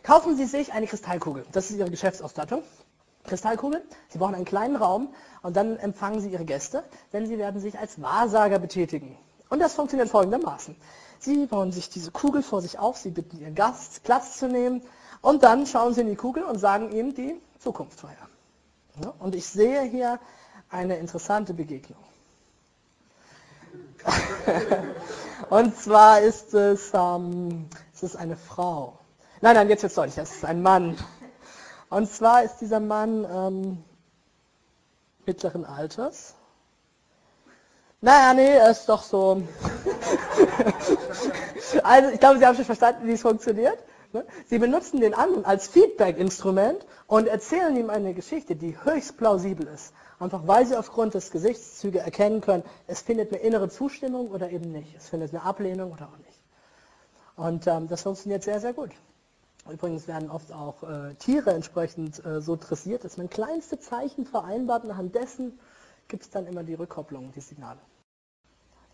Kaufen Sie sich eine Kristallkugel. Das ist Ihre Geschäftsausstattung. Kristallkugel. Sie brauchen einen kleinen Raum und dann empfangen Sie Ihre Gäste, denn Sie werden sich als Wahrsager betätigen. Und das funktioniert folgendermaßen. Sie bauen sich diese Kugel vor sich auf, Sie bitten Ihren Gast, Platz zu nehmen und dann schauen Sie in die Kugel und sagen ihm die Zukunft vorher. Ja, und ich sehe hier eine interessante Begegnung. Und zwar ist es eine Frau. Nein, jetzt wird's deutlich, es ist ein Mann. Und zwar ist dieser Mann mittleren Alters. Naja, nee, er ist doch so. Also, ich glaube, Sie haben schon verstanden, wie es funktioniert. Sie benutzen den anderen als Feedback-Instrument und erzählen ihm eine Geschichte, die höchst plausibel ist. Einfach weil Sie aufgrund des Gesichtszüge erkennen können, es findet eine innere Zustimmung oder eben nicht. Es findet eine Ablehnung oder auch nicht. Und das funktioniert sehr, sehr gut. Übrigens werden oft auch Tiere entsprechend so dressiert, dass man kleinste Zeichen vereinbart und anhand dessen gibt es dann immer die Rückkopplung, die Signale.